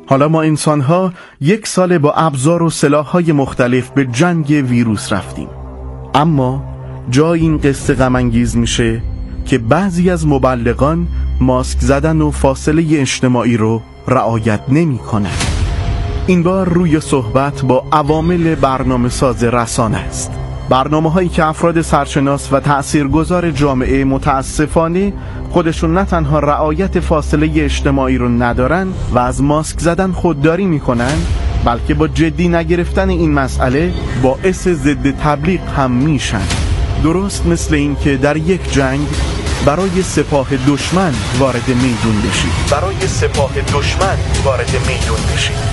حالا ما انسان‌ها 1 سال با ابزار و سلاح‌های مختلف به جنگ ویروس رفتیم، اما جای این قصه غم‌انگیز میشه که بعضی از مبلغان ماسک زدن و فاصله اجتماعی رو رعایت نمی‌کنن. این بار روی صحبت با عوامل برنامه‌ساز رسانه است. برنامه‌هایی که افراد سرشناس و تأثیرگذار جامعه متاسفانه خودشون نه تنها رعایت فاصله اجتماعی رو ندارن و از ماسک زدن خودداری میکنن، بلکه با جدی نگرفتن این مسئله باعث ضد تبلیغ هم میشن. درست مثل این که در یک جنگ برای سپاه دشمن وارد میدون بشید.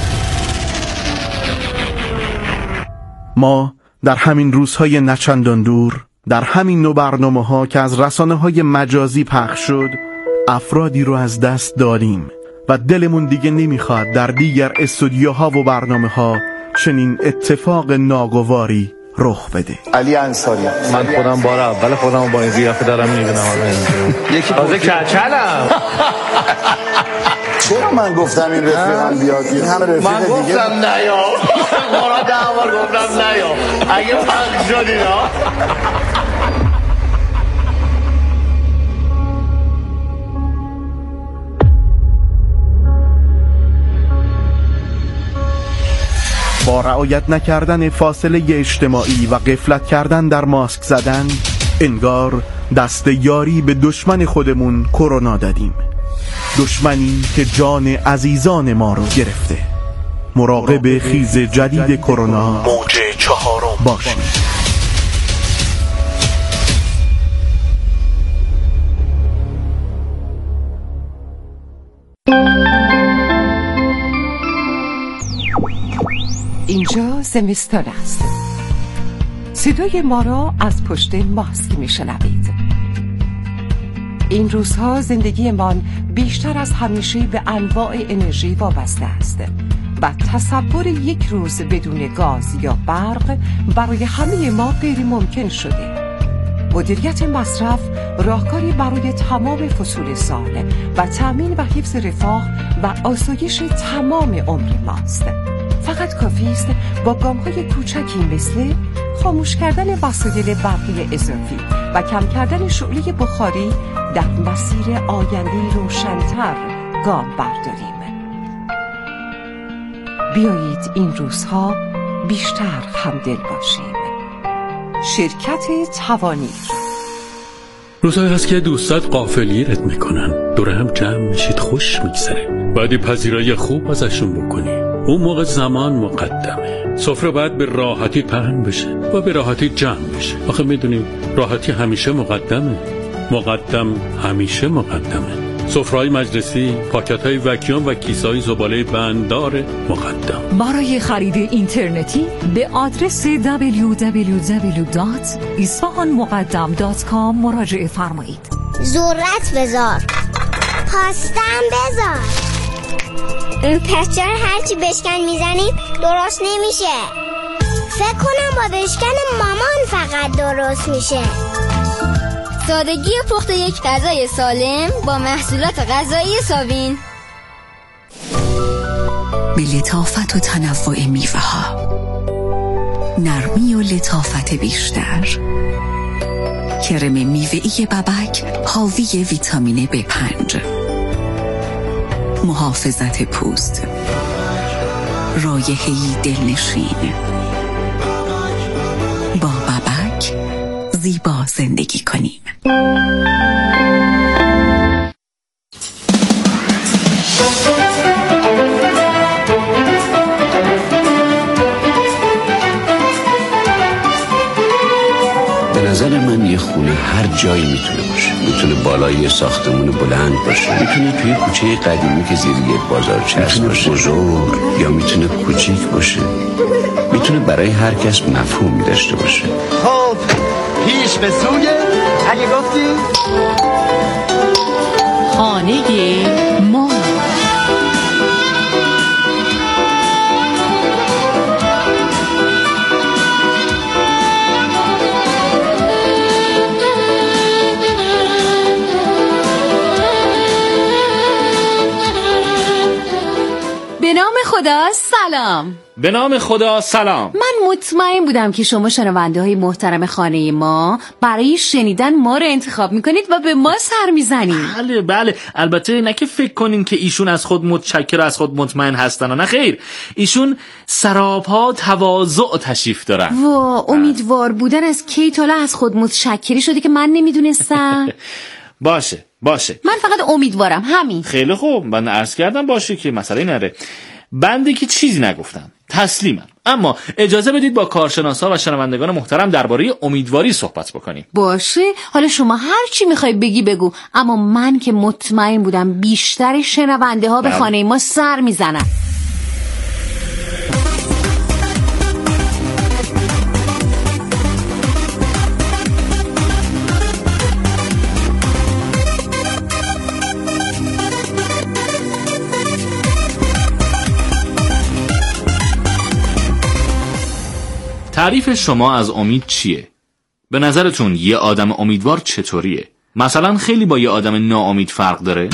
ما در همین روزهای نچندان دور، در همین نوع برنامه‌ها که از رسانه‌های مجازی پخش شد، افرادی رو از دست دادیم و دلمون دیگه نمیخواد در دیگر استودیوها و برنامه‌ها چنین اتفاق ناگواری رخ بده. علی انصاری، من خودم بار اول خودم با این قیافه دارم میبینم. یکی تازه کچلم. چرا من گفتم این رفیقم بیاد؟ این همه رفیق دیگه. من گفتم نیا. مرا 10 بار گفتم نیا. اگه پخش شد اینا. با رعایت نکردن فاصله اجتماعی و غفلت کردن در ماسک زدن، انگار دست یاری به دشمن خودمون کرونا دادیم. دشمنی که جان عزیزان ما رو گرفته. مراقب خیز جدید کرونا موج 4 باشیم. اینجا زمستان است. صدای ما را از پشت ماسک میشنوید. این روزها زندگیمان بیشتر از همیشه به انواع انرژی وابسته است و تصور یک روز بدون گاز یا برق برای همه ما غیر ممکن شده. مدیریت مصرف راهکاری برای تمام فصول سال و تأمین و حفظ رفاه و آسایش تمام عمر ماست. فقط کافی است با گام‌های کوچکی مثل خاموش کردن وسایل برقی اضافی و کم کردن شعله بخاری در مسیر آینده روشن‌تر گام برداریم. بیایید این روزها بیشتر همدل باشیم. شرکت توانیر. روزهایی هست که دوستات غافلگیرت میکنن، دور هم جمع میشید، خوش میگذره، بعدی پذیرایی خوب ازشون بکنی. اون موقع زمان مقدمه، سفره باید به راحتی پهن بشه و به راحتی جمع بشه. آخه میدونیم راحتی همیشه مقدمه، مقدم همیشه مقدمه. سفره‌های مجلسی، پاکت‌های وکیوم و کیسه‌های زباله بنددار مقدم. برای خرید اینترنتی به آدرس www.isfahanmuqaddam.com مراجعه فرمایید. ذرت بذار، پاستم بذار. پس چرا هرچی بشکن میزنیم درست نمیشه؟ فکر کنم با بشکن مامان فقط درست میشه. سادگی پخت یک غذای سالم با محصولات غذایی ساوین. به لطافت و تنوع میوه ها، نرمی و لطافت بیشتر. کرم میوه‌ای ببک حاوی ویتامین B5، محافظت پوست، رایحه‌ای دلنشین. با ببک زیبا زندگی کنیم. به نظر من یه خونه هر جایی میتونه باشه. میتونه بالای یه ساختمون بلند باشه، میتونه توی کوچه قدیمی که زیر یه بازارچه باشه، بزرگ یا میتونه کوچیک باشه. میتونه برای هر کس مفهومی داشته باشه. خب پیش به سوی اگه گفتی خانه ما. به نام خدا سلام. به نام خدا سلام. من مطمئن بودم که شما شنونده های محترم خانه ما برای شنیدن ما رو انتخاب میکنید و به ما سر میزنید. بله البته نه که فکر کنین که ایشون از خود متشکر از خود مطمئن هستن، نه خیر، ایشون سراپا تواضع تشریف دارن. امیدوار بودن از کی تا از خود متشکری شده که من نمیدونستم. باشه من فقط امیدوارم، همین. خیلی خوب، من عرض کردم باشه که مسئله نره. بنده که چیزی نگفتم، تسلیمم. اما اجازه بدید با کارشناسا و شنوندگان محترم درباره امیدواری صحبت بکنیم. باشه، حالا شما هر چی میخوای بگو، اما من که مطمئن بودم بیشتر شنونده ها به خانه ما سر میزنن. تعریف شما از امید چیه؟ به نظرتون یه آدم امیدوار چطوریه؟ مثلا خیلی با یه آدم ناامید فرق داره؟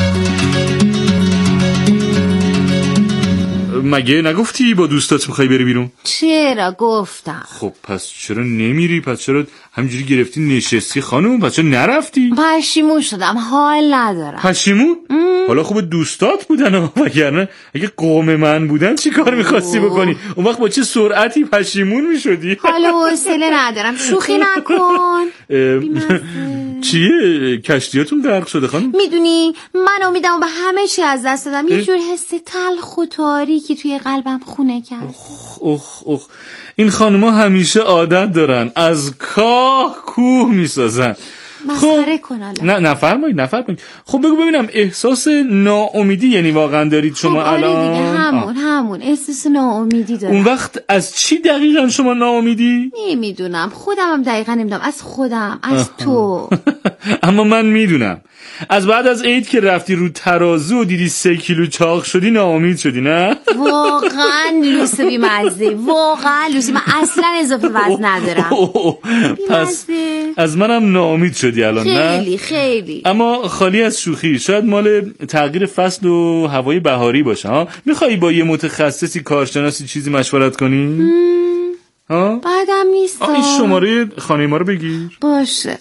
مگه نگفتی با دوستات میخوای بری بیرون؟ چرا گفتم. خب پس چرا نمیری؟ پس چرا همینجوری گرفتی نشستی خانم؟ پس چرا نرفتی؟ پشیمون شدم، حال ندارم. پشیمون؟ حالا خوب دوستات بودن، وگرنه اگه قوم من بودن چی کار میخواستی بکنی؟ اون وقت با چه سرعتی پشیمون میشدی؟ حالا حوصله ندارم، شوخی نکن. چیه؟ کشتیاتون غرق شده خانم؟ میدونی من امیدم به همه چی از دست دادم. یه جور حس تلخ و تاریکی توی قلبم خونه کرد. اخ این خانوما همیشه عادت دارن از کاه کوه میسازن. مسخره کن حالا. نه نفرمایید. خب بگو ببینم احساس ناامیدی یعنی واقعا دارید شما الان؟ آره دیگه، همون احساس ناامیدی دارم. اون وقت از چی دقیقا شما ناامیدی؟ نمیدونم، خودم هم دقیقا نمیدونم. از خودم، از تو. اما من میدونم از بعد از عید که رفتی رو ترازو و دیدی 3 کیلو چاق شدی ناامید شدی، نه؟ واقعا لوسه بی‌مزه، واقعا لوسه. من اصلا اضافه وزن ندارم. پس از منم ناامید شدی الان، نه؟ خیلی. اما خالی از شوخی، شاید مال تغییر فصل و هوای بهاری باشه ها. میخوایی با یه متخصصی کارشناسی چیزی مشورت کنی؟ ها؟ بعدم نیست. این شماره خانه ما رو بگیر. باشه.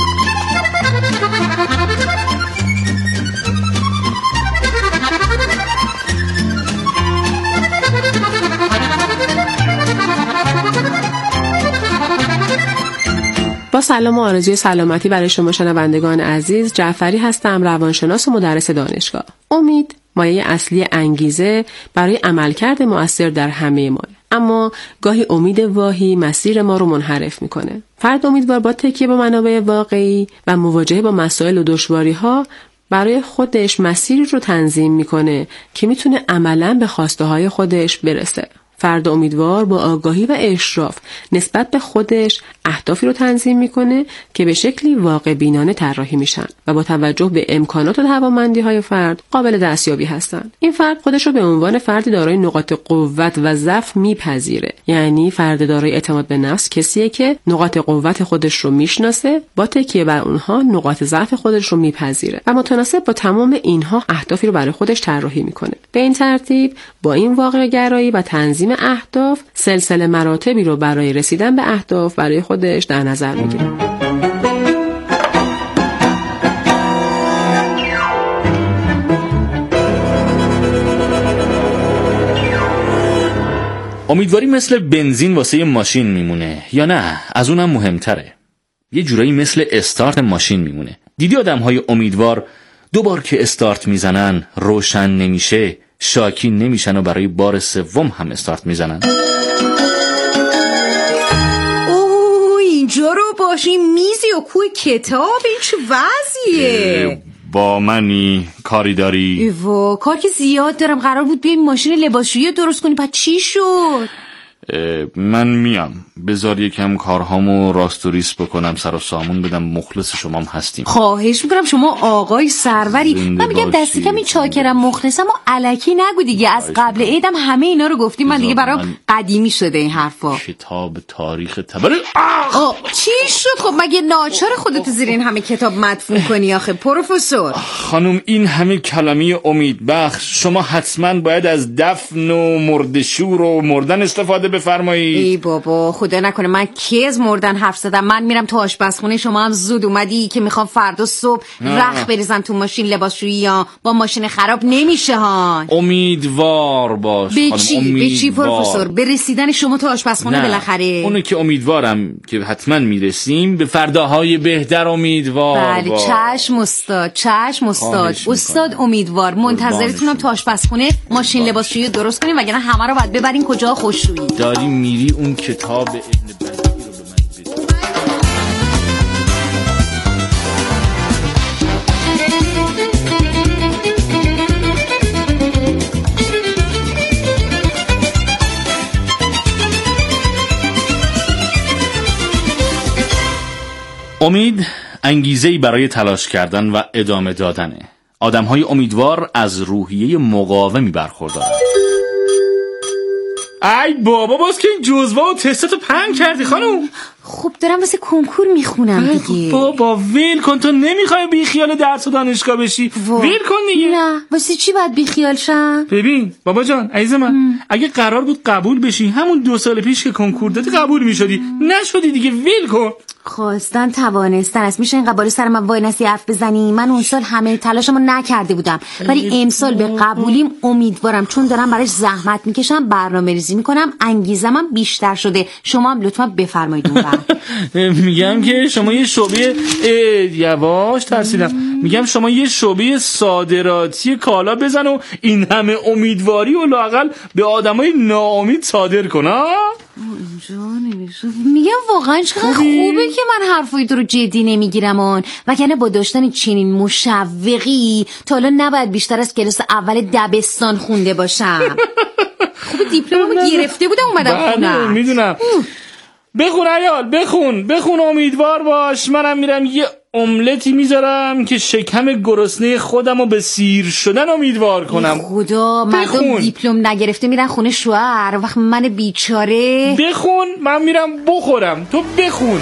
با سلام و آرزوی سلامتی برای شما شنوندگان عزیز، جعفری هستم، روانشناس و مدرس دانشگاه. امید مایه اصلی انگیزه برای عملکرد مؤثر در همه ما، اما گاهی امید واهی مسیر ما رو منحرف میکنه. فرد امیدوار با تکیه به منابع واقعی و مواجهه با مسائل و دشواری‌ها برای خودش مسیری رو تنظیم میکنه که میتونه عملاً به خواسته های خودش برسه. فرد امیدوار با آگاهی و اشراف نسبت به خودش اهدافی رو تنظیم میکنه که به شکلی واقع بینانه طراحی میشن و با توجه به امکانات و توانمندی‌های فرد قابل دستیابی هستن. این فرد خودش رو به عنوان فردی دارای نقاط قوت و ضعف میپذیره. یعنی فرد دارای اعتماد به نفس کسیه که نقاط قوت خودش رو میشناسه، با تکیه بر اونها نقاط ضعف خودش رو میپذیره و متناسب با تمام اینها اهدافی رو برای خودش طراحی میکنه. به این ترتیب با این واقع گرایی و تنظیم اهداف سلسله مراتبی رو برای رسیدن به اهداف برای خودش در نظر میگیره. امیدواری مثل بنزین واسه ماشین میمونه یا نه؟ از اونم مهمتره، یه جورایی مثل استارت ماشین میمونه. دیدی آدم‌های امیدوار 2 بار که استارت میزنن روشن نمیشه، شاکی نمیشن و برای بار 3 هم استارت میزنن. اینجا رو باشیم میزی و کوی کتاب، این چه وضعیه؟ با منی کاری داری؟ ایوا کار که زیاد دارم. قرار بود بیایم ماشین لباسشویی درست کنی، بعد چی شد؟ من میام، بذار یکم کارهامو راست و ریس بکنم، سر و سامون بدم، مخلص شما هم هستیم. خواهش میکنم، شما آقای سروری. من میگم دستی کمی چاکرم، مخلصم و الکی نگو دیگه. از قبل عیدم همه اینا رو گفتیم، من دیگه برام قدیمی شده این حرفا. کتاب تاریخ تبر چی شد؟ خب مگه ناچار خودت زیر این همه کتاب مدفون کنی آخه پروفسور؟ خانم این همه کلمه امیدبخش، شما حتما باید از دفن و مردشور و مردن استفاده بفرمایید. ای بابا خدا نکنه من کی از مردن حرف زدم؟ من میرم تو آشپزخونه، شما هم زود اومدی که میخوام فردا صبح رخ بریزم تو ماشین لباسشویی، یا با ماشین خراب نمیشه ها. امیدوار باش به چی پروفسور؟ به رسیدن شما تو آشپزخونه بالاخره. اونو که امیدوارم که حتما میرسیم، به فرداهای بهتر امیدوار. بله چشم استاد، چشم استاد. استاد امیدوار. منتظرتونم تو آشپزخونه ماشین لباسشویی درست کنیم، وگرنه همه رو باید ببرین کجا؟ خوشویی. داری میری اون کتاب ابن بطی رو به من بده. امید انگیزه‌ای برای تلاش کردن و ادامه دادنه. آدم‌های امیدوار از روحیه مقاومی برخوردارند. ای بابا باز که این جزوه و تستاتو پنگ کردی خانم. خب دارم واسه کنکور میخونم دیگه. بابا ویل کن، تو نمیخوای بی خیال درس و دانشگاه بشی. ویل کن دیگه. نه واسه چی باید بی خیال شم؟ ببین بابا جان عزیز من، اگه قرار بود قبول بشی همون 2 سال پیش که کنکور دادی قبول میشدی، نشدی دیگه. ویل کن. خواستن توانستن است. میشه این قبال سر من وای نسی حرف بزنی؟ من اون سال همه تلاشمو نکرده بودم، ولی امسال به قبولیم امیدوارم، چون دارم براش زحمت میکشم، برنامه‌ریزی میکنم، انگیزه‌م بیشتر شده. شما هم لطفا بفرمایید اون وقت. میگم که شما یه شعبه یواش ترسیدم. میگم شما یه شعبه صادراتی کالا بزن و این همه امیدواری و لااقل به آدمای ناامید صادر کن. میگم واقعا چقدر خوبه که من حرفای تو رو جدی نمیگیرم، وگرنه با داشتن چنین مشوقی تا الان نباید بیشتر از کلاس اول دبستان خونده باشم. خوب دیپلممو گرفته بودم اومدم خونم. میدونم. بخون عیال، بخون امیدوار باش. منم میرم یه املتی میذارم که شکم گرسنه خودمو به سیر شدن امیدوار کنم. خدا مردم دیپلم نگرفته میرن خونه شوهر، وقت من بیچاره. بخون، من میرم بخورم، تو بخون.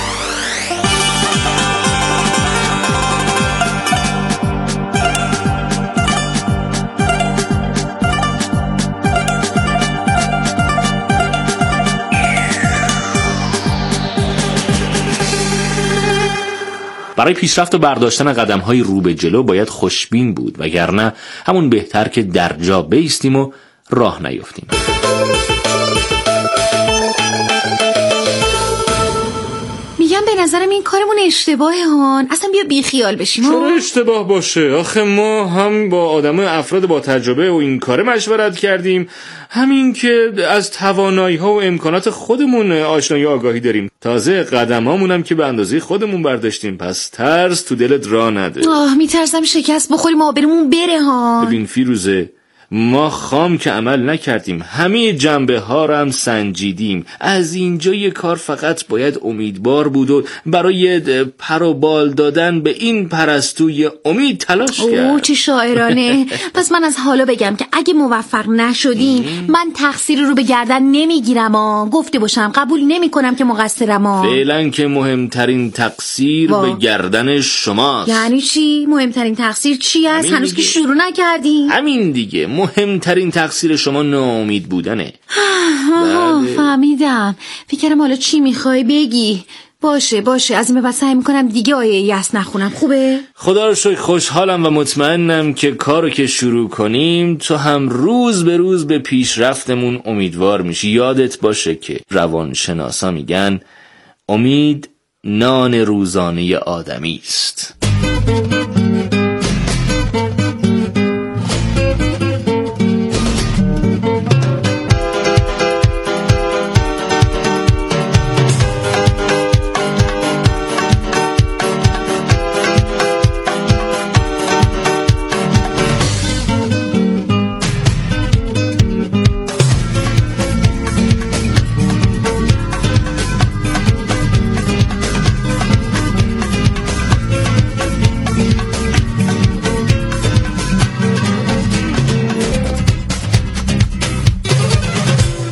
برای پیشرفت و برداشتن قدم‌های رو به جلو باید خوشبین بود، وگرنه همون بهتر که در جا بایستیم و راه نیفتیم. میگم به نظرم این کارمون اشتباهه هان، اصلا بیا بی خیال بشیم. چرا اشتباه باشه؟ آخه ما هم با آدمای افراد با تجربه و این کار مشورت کردیم، همین که از توانایی‌ها و امکانات خودمون آشنایی و آگاهی داریم. تازه قدمامون هم که به اندازه خودمون برداشتیم، پس ترس تو دلت راه نده. میترسم شکست بخوریم آبرومون بره ها. ببین فیروزه، ما خام که عمل نکردیم، همه جنبه ها رو هم سنجیدیم. از اینجا یه کار فقط باید امیدوار بود و برای پر و بال دادن به این پرستوی امید تلاش کرد. چه شاعرانه. پس من از حالا بگم که اگه موفق نشدیم من تقصیر رو به گردن نمیگیرم، گفته باشم قبول نمی کنم که مقصرم. فعلا که مهمترین تقصیر به گردن شماست. یعنی چی؟ مهمترین تقصیر چی است؟ هنوز که شروع نکردیم. همین دیگه، مهمترین تقصیر شما ناامید بودنه. فهمیدم. فکرم حالا چی میخوای بگی. باشه از این به بعد سعی میکنم دیگه آیه یأس نخونم. خوبه؟ خدا رو شکر خوشحالم و مطمئنم که کارو که شروع کنیم تو هم روز به روز به پیشرفتمون امیدوار میشی. یادت باشه که روانشناسا میگن امید نان روزانه آدمی است.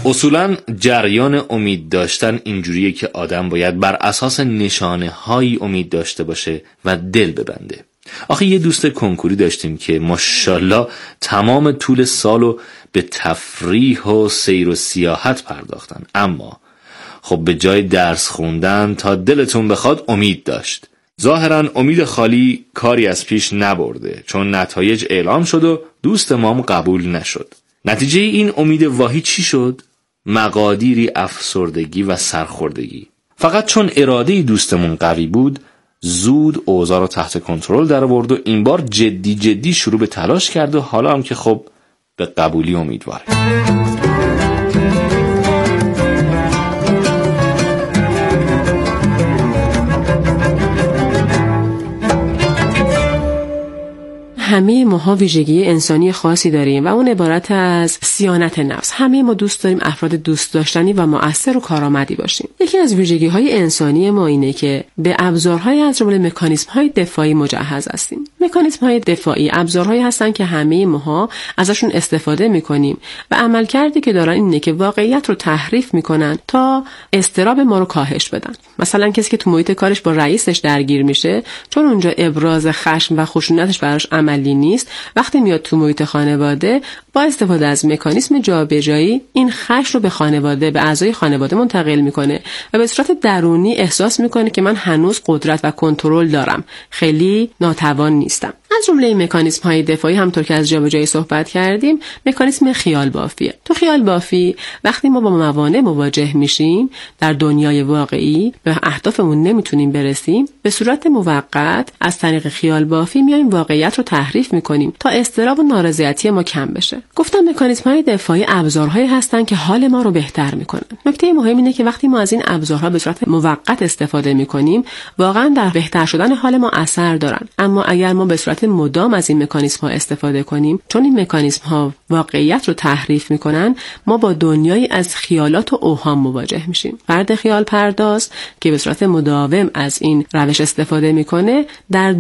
اصولاً جریان امید داشتن اینجوریه که آدم باید بر اساس نشانه هایی امید داشته باشه و دل ببنده. آخه یه دوست کنکوری داشتیم که ماشاءالله تمام طول سالو به تفریح و سیر و سیاحت پرداختن، اما خب به جای درس خوندن تا دلتون بخواد امید داشت. ظاهراً امید خالی کاری از پیش نبرده، چون نتایج اعلام شد و دوست مام قبول نشد. نتیجه این امید واهی چی شد؟ مقادیری افسردگی و سرخوردگی. فقط چون اراده دوستمون قوی بود، زود اوضاع رو تحت کنترل در آورد و این بار جدی شروع به تلاش کرد و حالا هم که خب به قبولی امیدواره. همه ماها ویژگی انسانی خاصی داریم و اون عبارت از صیانت نفس. همه ما دوست داریم افراد دوست داشتنی و مؤثر و کارآمدی باشیم. یکی از ویژگی‌های انسانی ما اینه که به ابزارهای از جمله مکانیزم‌های دفاعی مجهز هستیم. مکانیزم‌های دفاعی ابزارهایی هستن که همه ماها ازشون استفاده می‌کنیم و عملکردی که دارن اینه که واقعیت رو تحریف می‌کنن تا اضطراب ما رو کاهش بدن. مثلا کسی که تو محیط کارش با رئیسش درگیر میشه، چون اونجا ابراز خشم و خشونتش براش عملی نیست، وقتی میاد تو محیط خانواده با استفاده از مکانیزم جابجایی این خشم رو به خانواده، به اعضای خانواده منتقل میکنه و به صورت درونی احساس میکنه که من هنوز قدرت و کنترل دارم، خیلی ناتوان نیستم. از جمله مکانیزم های دفاعی همونطور که از جابجایی صحبت کردیم، مکانیزم خیال بافیه. تو خیال بافی وقتی ما با موانع مواجه میشیم در دنیای واقعی، به اهدافمون نمیتونیم برسیم، به صورت موقت از طریق خیال بافی میایم واقعیت رو تحریف میکنیم تا اضطراب و نارضایتی ما کم بشه. گفتم مکانیزم های دفاعی ابزارهایی هستن که حال ما رو بهتر میکنن. نکته مهم اینه که وقتی ما از این ابزارها به صورت موقت استفاده میکنیم، واقعا در بهتر شدن حال ما اثر دارن. اما اگر ما به صورت مدام از این مکانیزم ها استفاده کنیم، چون این مکانیزم ها واقعیت رو تحریف میکنن، ما با دنیایی از خیالات و اوهام مواجه میشیم. فرد خیال پرداز که به صورت مداوم از این روش استفاده میکنه، در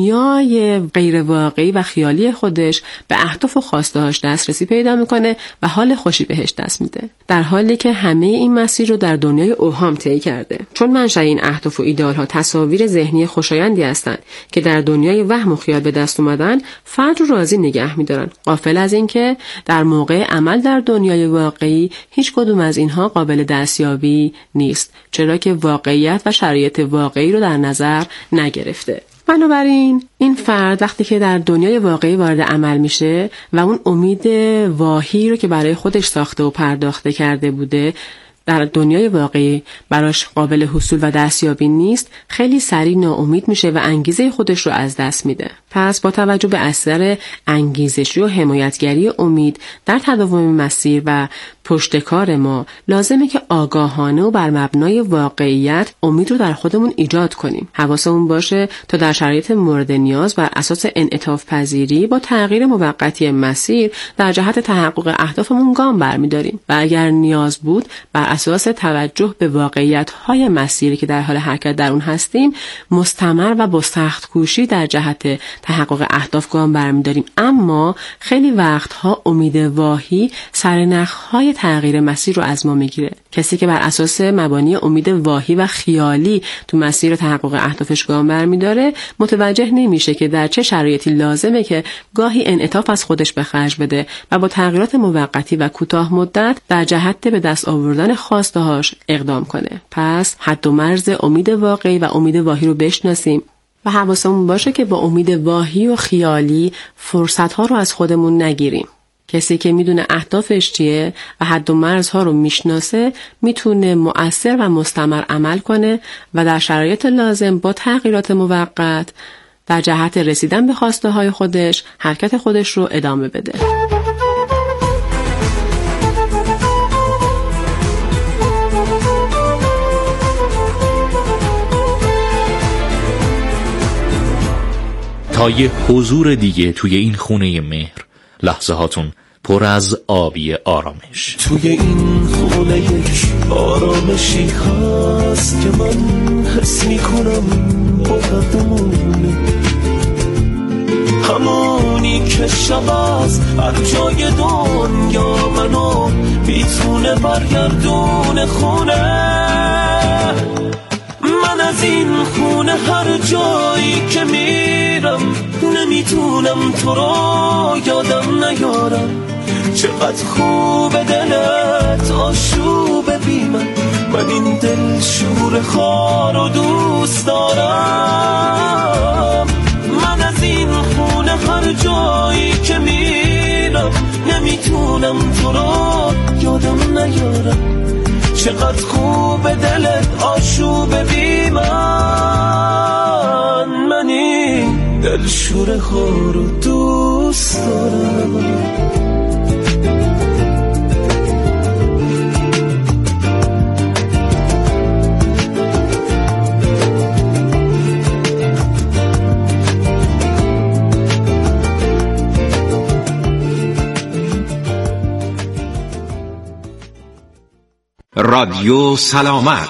دنیای غیر واقعی و خیالی خودش به اهداف و خواسته هاش دسترسی پیدا میکنه و حال خوشی بهش دست میده، در حالی که همه این مسیر رو در دنیای اوهام طی کرده. چون منشأ این اهداف و ایدئال ها تصاویر ذهنی خوشایندی هستند که در دنیای وهم و خیال به دست اومدن، فرد رو راضی نگه میدارن، غافل از این که در موقع عمل در دنیای واقعی هیچ کدوم از اینها قابل دستیابی نیست، چرا که واقعیت و شرایط واقعی رو در نظر نگرفته. بنابراین این فرد وقتی که در دنیای واقعی وارد عمل میشه و اون امید واهی رو که برای خودش ساخته و پرداخته کرده بوده در دنیای واقعی براش قابل حصول و دستیابی نیست، خیلی سریع ناامید میشه و انگیزه خودش رو از دست میده. پس با توجه به اثر انگیزشی و حمایتگری امید در تداوم مسیر و پشتکار ما، لازمه که آگاهانه و بر مبنای واقعیت امید رو در خودمون ایجاد کنیم. حواسمون باشه تا در شرایط مورد نیاز بر اساس انعطاف پذیری با تغییر موقتی مسیر در جهت تحقق اهدافمون گام برمی‌داریم و اگر نیاز بود بر اساس توجه به واقعیت‌های مسیری که در حال حرکت در اون هستیم، مستمر و با سخت کوشی در جهت تحقق اهداف گام برمی‌داریم. اما خیلی وقتها امید واهی سرنخ‌های تغییر مسیر رو از ما میگیره. کسی که بر اساس مبانی امید واهی و خیالی تو مسیر تحقق اهدافش گام برمی‌داره، متوجه نمیشه که در چه شرایطی لازمه که گاهی انعطاف از خودش به خرج بده و با تغییرات موقتی و کوتاه مدت در جهت به دست آوردن خواسته‌هاش اقدام کنه. پس حد و مرز امید واقعی و امید واهی رو بشناسیم و حواسمون باشه که با امید واهی و خیالی فرصت‌ها رو از خودمون نگیریم. کسی که میدونه اهدافش چیه و حد و مرزها رو میشناسه، میتونه مؤثر و مستمر عمل کنه و در شرایط لازم با تغییرات موقت در جهت رسیدن به خواسته های خودش حرکت خودش رو ادامه بده. تا یه حضور دیگه توی این خونه مهر، لحظه هاتون پر از آبی آرامش. توی این خونه یک آرامشی هست که من حس میکنم با قدمونه، همونی که شب از هر جای دنیا منو میتونه برگردون خونه. من از این خونه هر جایی که میرم نمیتونم تو رو یادم نیارم. چقدر خوب دلت آشوب بی من این دل شور خار و دوست دارم. من از این خونه هر جایی که میرم نمیتونم تو رو یادم نیارم. چقدر خوب دلت آشوب بی من این دل شور خار و دوست دارم. رادیو سلامت.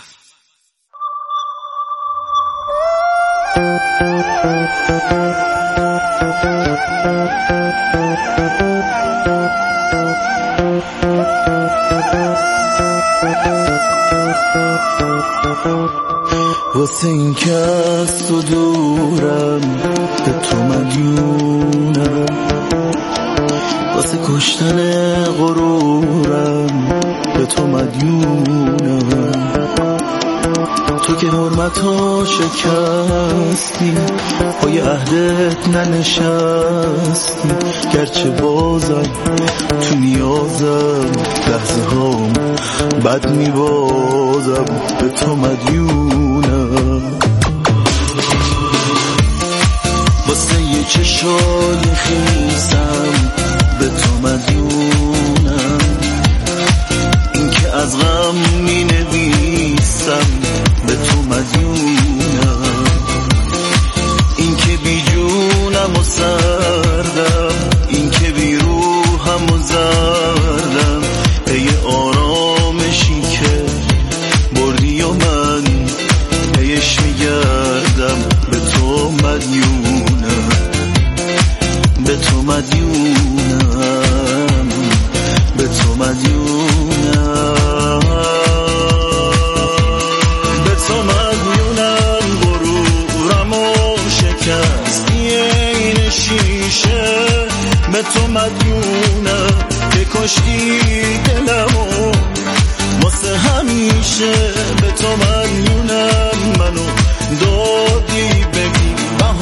واسه این که از تو دورم به تو مدیونم، واسه کشتن غرورم به تو مدیونم. تو که حرمتو شکستی پای عهدت ننشستی، گرچه بازم تو نیازم لحظه هام بد میبازم به تو مدیونم. واسه یه چشای خیسم به تو مدیونم، این که از غم می نویسم به تو مدیونم، این که بی جونم و سردم، این که بی روحم و زردم، ای آرامشی که بردی و من پیش میگردم به تو مدیونم، به تو مدیونم، به تو مدیونم، به تو مدیونم. غرورم و شکستی این شیشه به تو مدیونم، که کشتی دلمو واسه همیشه به تو مدیونم. منو دادی ببین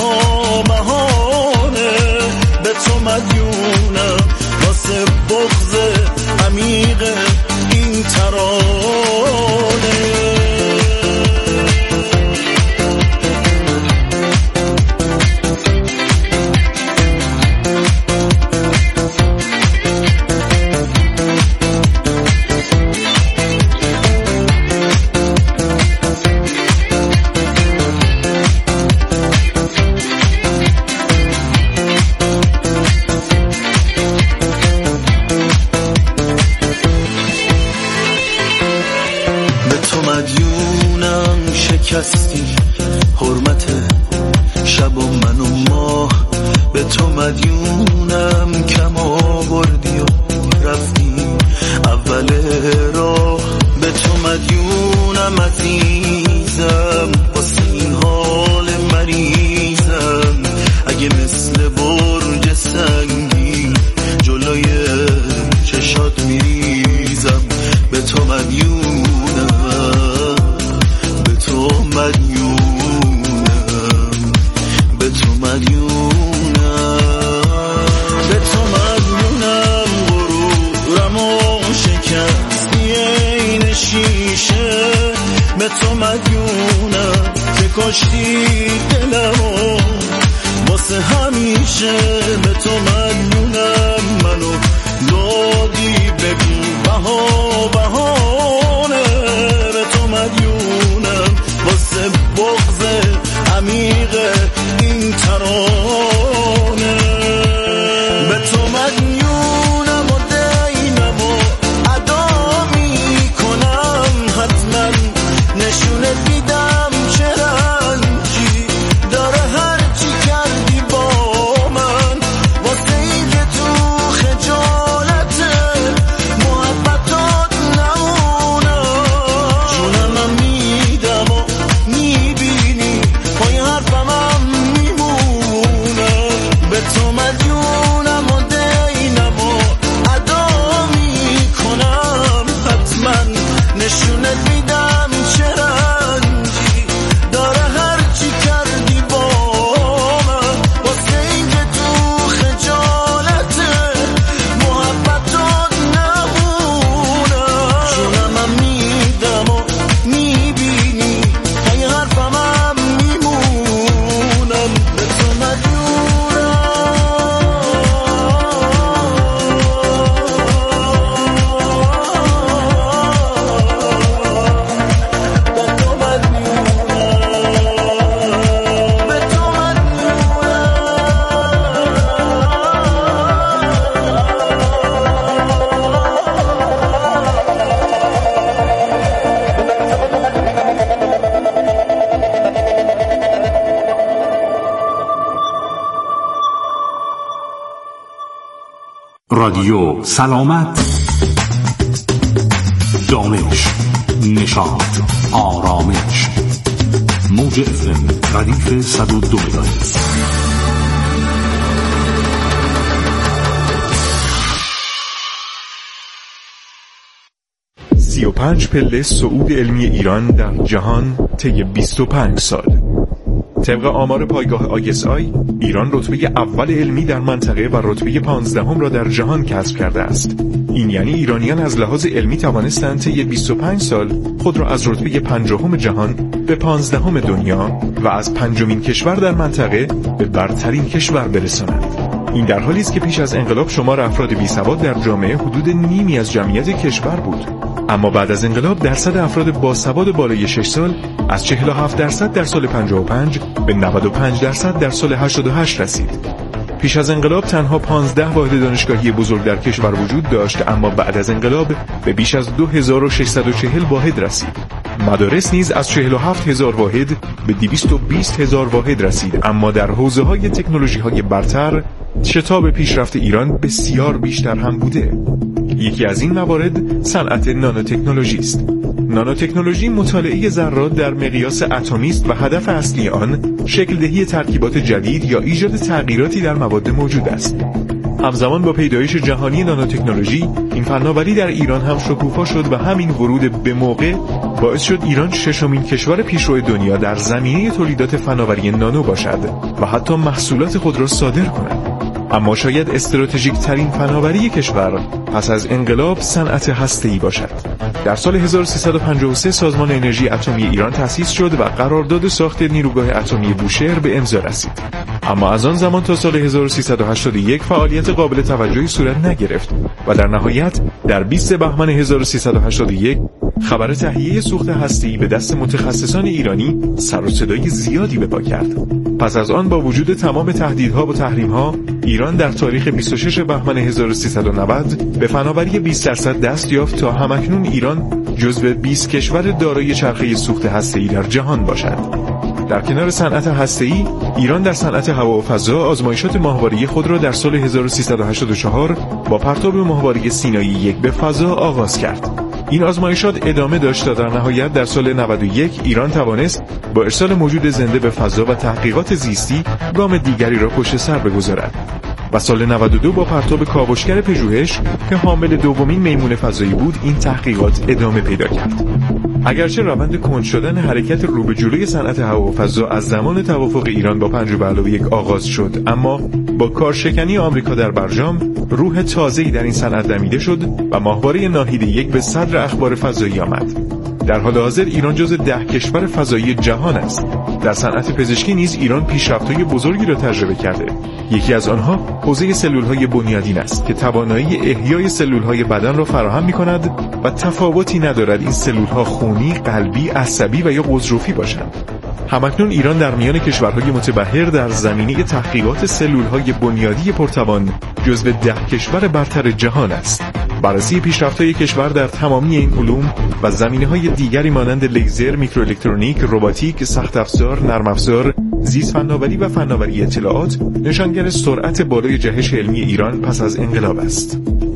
بهانه به تو مدیونم، واسه بغض عمیق این ترانه. شکستی حرمت شب و من و ماه، به تو مدیونم. کم آوردی و رفتی اول راه، به تو مدیونم عزیزم. واسه این حال مریضم، اگه مثل برج سنگی جلوی چشات میریزم به تو مدیونم، به تو مدیونم، به تو مدیونم، به تو مدیونم. غرورم و شکستی این شیشه به تو مدیونم، که کشتی دلمو واسه همیشه به تو مدیونم. منو دادی ببین بهانه به تو مدیونم، واسه بغض عمیق این ترانه. به تو مدیونم و دینم و ادا میکنم، حتما نشونت میدم چه رنجی داره هرچی کردی با من. رادیو سلامت، دانش، نشاط، آرامش. موج FM ردیف 102 مگاهرتز. 35 پله صعود علمی ایران در جهان طی 25 سال. طبق آمار پایگاه ISI، ایران رتبه اول علمی در منطقه و رتبه 15 را در جهان کسب کرده است. این یعنی ایرانیان از لحاظ علمی توانستند طی 25 سال خود را از رتبه 50 جهان به 15 دنیا و از 5مین کشور در منطقه به برترین کشور برسانند. این در حالی است که پیش از انقلاب شمار افراد بیسواد در جامعه حدود نیمی از جمعیت کشور بود. اما بعد از انقلاب درصد افراد باسواد بالای 6 سال از 47% در سال 55 به 95% در سال 88 رسید. پیش از انقلاب تنها 15 واحد دانشگاهی بزرگ در کشور وجود داشت، اما بعد از انقلاب به بیش از 2640 واحد رسید. مدارس نیز از 47000 واحد به 220000 واحد رسید، اما در حوزه‌های تکنولوژی‌های برتر شتاب پیشرفت ایران بسیار بیشتر هم بوده. یکی از این موارد صنعت نانوتکنولوژی است. نانوتکنولوژی مطالعه ذرات در مقیاس اتمی است و هدف اصلی آن شکل دهی ترکیبات جدید یا ایجاد تغییراتی در مواد موجود است. همزمان با پیدایش جهانی نانوتکنولوژی، این فناوری در ایران هم شکوفا شد و همین ورود به موقع باعث شد ایران 6مین کشور پیشرو دنیا در زمینه تولیدات فناوری نانو باشد و حتی محصولات خود را صادر کند. اما شاید استراتژیک ترین فناوری کشور پس از انقلاب صنعت هسته‌ای باشد. در سال 1353 سازمان انرژی اتمی ایران تأسیس شد و قرارداد ساخت نیروگاه اتمی بوشهر به امضا رسید. اما از آن زمان تا سال 1381 فعالیت قابل توجهی صورت نگرفت و در نهایت در 20 بهمن 1381 خبر تهیه سوخت هسته‌ای به دست متخصصان ایرانی سر و صدای زیادی به پا کرد. پس از آن با وجود تمام تهدیدها و تحریم‌ها، ایران در تاریخ 26 بهمن 1390 به فناوری 20% دست یافت تا همکنون ایران جزو 20 کشور دارای چرخه سوخت هسته‌ای در جهان باشد. در کنار صنعت هسته‌ای، ایران در صنعت هوا و فضا آزمایشات ماهواره‌ای خود را در سال 1384 با پرتاب ماهواره سینایی 1 به فضا آغاز کرد. این آزمایشات ادامه داشت تا در نهایت در سال 91 ایران توانست با ارسال موجود زنده به فضا و تحقیقات زیستی گام دیگری را پشت سر بگذارد. و سال 92 با پرتاب کاوشگر پژوهش که حامل دومین میمون فضایی بود، این تحقیقات ادامه پیدا کرد. اگرچه روند کند شدن حرکت رو به جلوی صنعت هوا و فضا از زمان توافق ایران با 5+1 آغاز شد، اما با کارشکنی آمریکا در برجام روح تازه‌ای در این صنعت دمیده شد و ماهواره ناهید 1 به صدر اخبار فضایی آمد. در حال حاضر ایران جز 10 کشور فضایی جهان است. در صنعت پزشکی نیز ایران پیشرفت‌های بزرگی را تجربه کرده. یکی از آنها حوزه سلول‌های بنیادین است که توانایی احیای سلول‌های بدن را فراهم می‌کند و تفاوتی ندارد این سلول‌ها خونی، قلبی، عصبی و یا غضروفی باشند. همکنون ایران در میان کشورهای متبحر در زمینه تحقیقات سلول‌های بنیادی پرتوان جزو 10 کشور برتر جهان است. بررسی پیشرفت‌های کشور در تمامی این علوم و زمینه‌های دیگری مانند لیزر، میکروالکترونیک، رباتیک، سخت افزار، نرم افزار، زیست فناوری و فناوری اطلاعات نشانگر سرعت بالای جهش علمی ایران پس از انقلاب است.